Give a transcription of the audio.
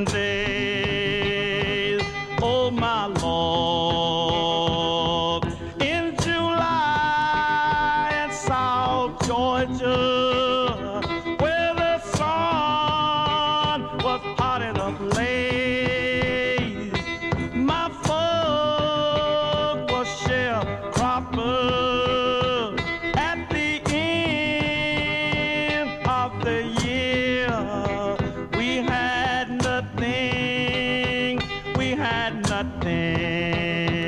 days, oh my Lord. In July in South Georgia, where the sun was hot and ablaze, my folk was sharecroppers at the end of the year. We had nothing, we had nothing.